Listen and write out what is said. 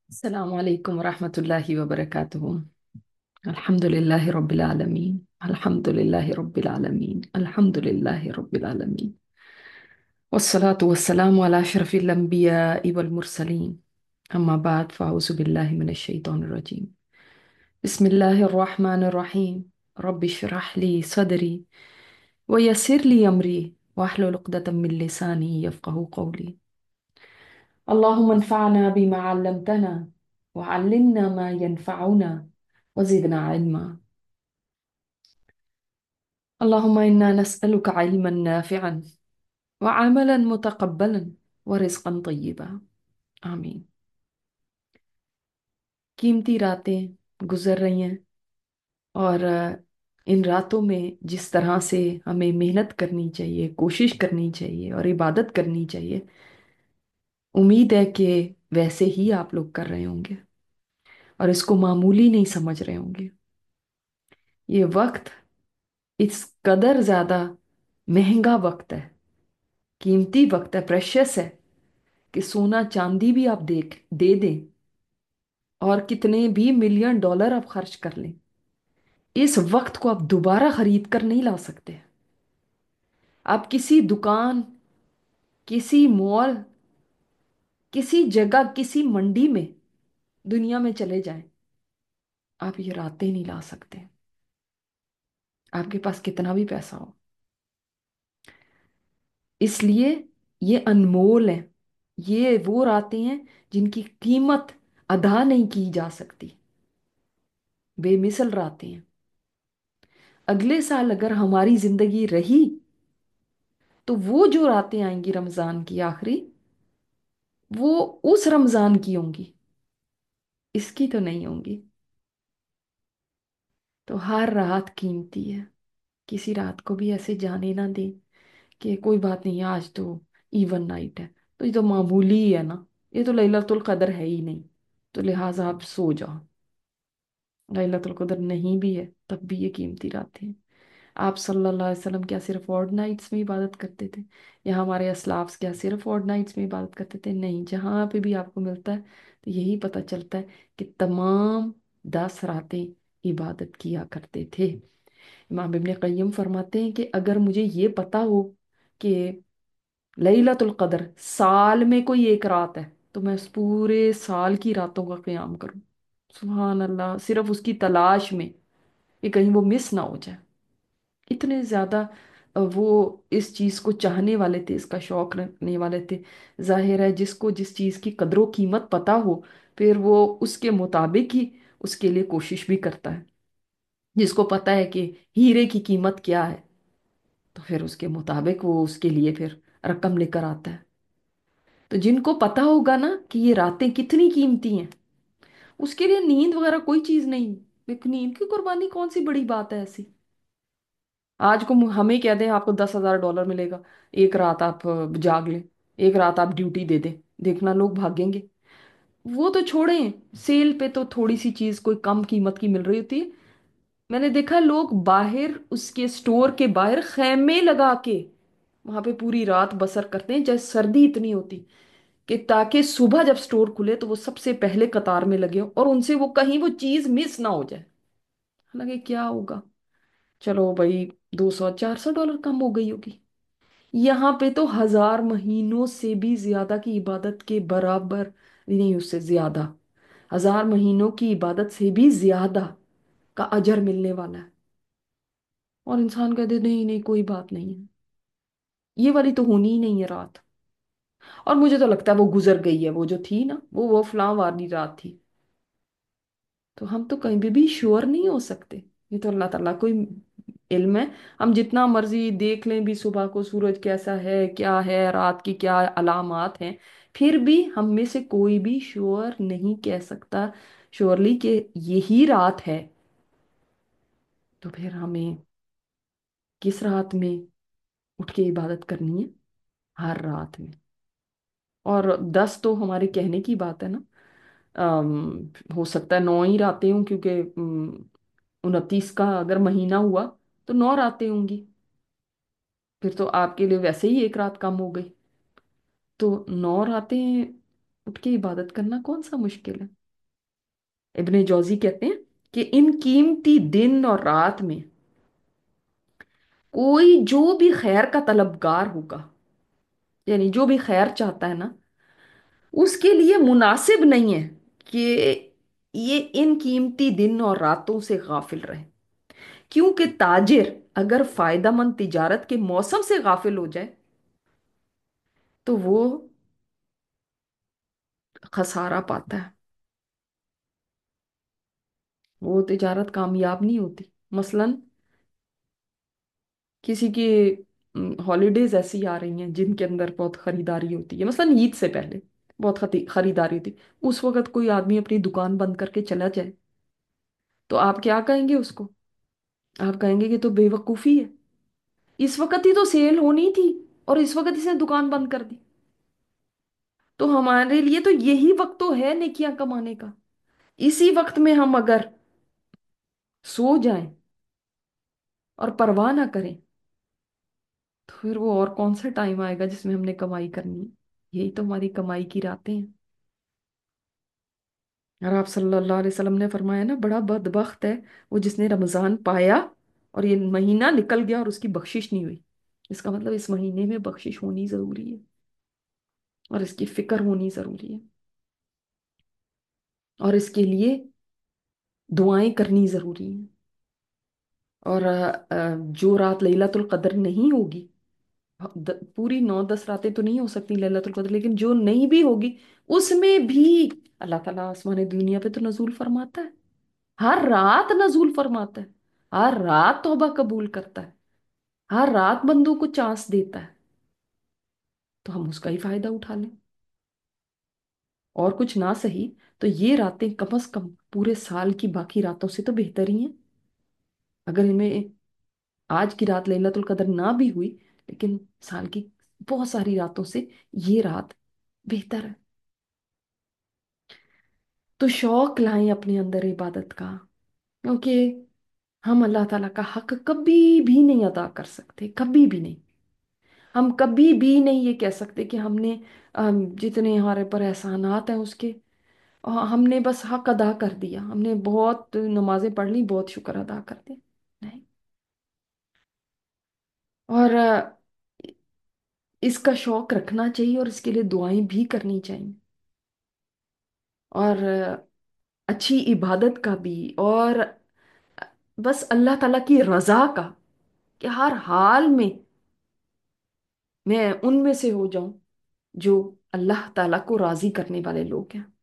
السلام عليكم ورحمة الله وبركاته. الحمد لله رب العالمين، الحمد لله رب العالمين، الحمد لله رب العالمين، والصلاة والسلام على أشرف الأنبياء والمرسلين. أما بعد فأعوذ بالله من الشيطان الرجيم. بسم الله الرحمن الرحيم. رب اشرح لي صدري ويسر لي أمري واحلل عقدة من لساني يفقه قولي. اللهم انفعنا بما علمتنا وعلمنا ما ينفعنا وزدنا علما. اللهم إنا نسألك علما نافعا وعملا متقبلا ورزقا طيبا. آمين. कीमती रातें गुजर रही हैं और इन रातों में जिस तरह से हमें मेहनत करनी चाहिए, कोशिश करनी चाहिए और इबादत करनी चाहिए, उम्मीद है कि वैसे ही आप लोग कर रहे होंगे और इसको मामूली नहीं समझ रहे होंगे। ये वक्त इस कदर ज्यादा महंगा वक्त है, कीमती वक्त है, प्रेशियस है कि सोना चांदी भी आप देख दे दें और कितने भी मिलियन डॉलर आप खर्च कर लें, इस वक्त को आप दोबारा खरीद कर नहीं ला सकते। आप किसी दुकान, किसी मॉल, किसी जगह, किसी मंडी में दुनिया में चले जाएं, आप ये रातें नहीं ला सकते, आपके पास कितना भी पैसा हो। इसलिए ये अनमोल है। ये वो रातें हैं जिनकी कीमत अदा नहीं की जा सकती, बेमिसल रातें हैं। अगले साल अगर हमारी जिंदगी रही तो वो जो रातें आएंगी रमजान की आखिरी, वो उस रमजान की होंगी, इसकी तो नहीं होंगी। तो हर रात कीमती है। किसी रात को भी ऐसे जाने ना दें कि कोई बात नहीं, आज तो इवन नाइट है, तो ये तो मामूली ही है ना, ये तो लैलतुल कदर है ही नहीं, तो लिहाजा आप सो जाओ। लैलतुल कदर नहीं भी है तब भी ये कीमती रातें हैं। आप सल्लल्लाहु अलैहि वसल्लम क्या सिर्फ ऑड नाइट्स में इबादत करते थे, या हमारे असलाफ क्या सिर्फ ऑड नाइट्स में इबादत करते थे? नहीं, जहाँ पे भी आपको मिलता है तो यही पता चलता है कि तमाम 10 रातें इबादत किया करते थे। इमाम इब्न क़य्यिम फरमाते हैं कि अगर मुझे ये पता हो कि लैलतुल क़द्र साल में कोई एक रात है, तो मैं उस पूरे साल की रातों का क़याम करूं, सुभान अल्लाह, सिर्फ उसकी तलाश में कि कहीं वो मिस ना हो जाए। इतने ज्यादा वो इस चीज को चाहने वाले थे, इसका शौक रखने वाले थे। जाहिर है जिसको जिस चीज की कदर कीमत पता हो, फिर वो उसके मुताबिक ही उसके लिए कोशिश भी करता है। जिसको पता है कि हीरे की कीमत क्या है, तो फिर उसके मुताबिक वो उसके लिए फिर रकम लेकर आता है। तो जिनको पता होगा ना कि ये रातें कितनी कीमती हैं, उसके लिए नींद वगैरह कोई चीज नहीं। एक नींद की कुर्बानी कौन सी बड़ी बात है ऐसी? आज को हमें कह दें आपको $10,000 मिलेगा, एक रात आप जाग लें, एक रात आप ड्यूटी दे दें, देखना लोग भागेंगे। वो तो छोड़ें, सेल पे तो थोड़ी सी चीज कोई कम कीमत की मिल रही होती है, मैंने देखा लोग बाहर उसके स्टोर के बाहर खैमे लगा के वहां पे पूरी रात बसर करते हैं, जैसे सर्दी इतनी होती कि ताकि सुबह जब स्टोर खुले तो वो सबसे पहले कतार में लगे हों और उनसे वो कहीं वो चीज मिस ना हो जाए। हालांकि क्या होगा, चलो भाई, $200-400 कम हो गई होगी। यहाँ पे तो 1000 महीनों से भी ज्यादा की इबादत के बराबर, नहीं उससे ज्यादा, 1000 महीनों की इबादत से भी ज्यादा का अजर मिलने वाला है। और इंसान कहते नहीं नहीं कोई बात नहीं है, ये वाली तो होनी ही नहीं है रात। और मुझे तो लगता है वो गुजर गई है, वो जो थी ना, वो फलां वाली रात थी। तो हम तो कहीं भी श्योर नहीं हो सकते, ये तो अल्लाह ताला को ही इल्म है। हम जितना मर्जी देख लें भी सुबह को सूरज कैसा है, क्या है, रात की क्या अलामात हैं, फिर भी हम में से कोई भी श्योर नहीं कह सकता श्योरली कि यही रात है। तो फिर हमें किस रात में उठ के इबादत करनी है? हर रात में। और 10 तो हमारे कहने की बात है ना। हो सकता है 9 ही रातें हों, क्योंकि 29 का अगर महीना हुआ तो 9 रातें होंगी, फिर तो आपके लिए वैसे ही एक रात कम हो गई। तो 9 रातें اٹھ کے عبادت کرنا کون سا مشکل ہے؟ ابن جوزی کہتے ہیں کہ ان قیمتی دن اور رات میں کوئی جو بھی خیر کا طلبگار ہوگا، یعنی جو بھی خیر چاہتا ہے نا، اس کے لیے مناسب نہیں ہے کہ یہ ان قیمتی دن اور راتوں سے غافل رہے، کیونکہ تاجر اگر فائدہ مند تجارت کے موسم سے غافل ہو جائے تو وہ خسارہ پاتا ہے، وہ تجارت کامیاب نہیں ہوتی۔ مثلا کسی کی ہالیڈیز ایسی آ رہی ہیں جن کے اندر بہت خریداری ہوتی ہے، مثلا عید سے پہلے بہت خریداری ہوتی ہے، اس وقت کوئی آدمی اپنی دکان بند کر کے چلا جائے تو آپ کیا کہیں گے اس کو؟ آپ کہیں گے کہ تو بے وقوفی ہے، اس وقت ہی تو سیل ہونی تھی اور اس وقت اس نے دکان بند کر دی۔ تو ہمارے لیے تو یہی وقت تو ہے نیکیاں کمانے کا، اسی وقت میں ہم اگر سو جائیں اور پرواہ نہ کریں تو پھر وہ اور کون سا ٹائم آئے گا جس میں ہم نے کمائی کرنی ہے؟ یہی تو ہماری کمائی کی راتیں ہیں۔ اور آپ صلی اللہ علیہ وسلم نے فرمایا نا، بڑا بدبخت ہے وہ جس نے رمضان پایا اور یہ مہینہ نکل گیا اور اس کی بخشش نہیں ہوئی۔ اس کا مطلب اس مہینے میں بخشش ہونی ضروری ہے اور اس کی فکر ہونی ضروری ہے اور اس کے لیے دعائیں کرنی ضروری ہیں۔ اور جو رات لیلۃ القدر نہیں ہوگی، پوری 9 10 راتیں تو نہیں ہو سکتی لیلۃ القدر، لیکن جو نہیں بھی ہوگی اس میں بھی اللہ تعالیٰ آسمان دنیا پہ تو نزول فرماتا ہے، ہر رات نزول فرماتا ہے، ہر رات توبہ قبول کرتا ہے، ہر رات بندوں کو چانس دیتا ہے، تو ہم اس کا ہی فائدہ اٹھا لیں۔ اور کچھ نہ صحیح تو یہ راتیں کم از کم پورے سال کی باقی راتوں سے تو بہتر ہی ہیں۔ اگر ان میں آج کی رات ليلۃ القدر نہ بھی ہوئی، لیکن سال کی بہت ساری راتوں سے یہ رات بہتر ہے، تو شوق لائیں اپنے اندر عبادت کا، کیونکہ ہم اللہ تعالیٰ کا حق کبھی بھی نہیں ادا کر سکتے، کبھی بھی نہیں۔ ہم کبھی بھی نہیں یہ کہہ سکتے کہ ہم نے جتنے ہمارے پر احسانات ہیں اس کے ہم نے بس حق ادا کر دیا، ہم نے بہت نمازیں پڑھ لی، بہت شکر ادا کر دیا، نہیں۔ اور اس کا شوق رکھنا چاہیے اور اس کے لیے دعائیں بھی کرنی چاہیے، اور اچھی عبادت کا بھی، اور بس اللہ تعالیٰ کی رضا کا، کہ ہر حال میں میں ان میں سے ہو جاؤں جو اللہ تعالیٰ کو راضی کرنے والے لوگ ہیں۔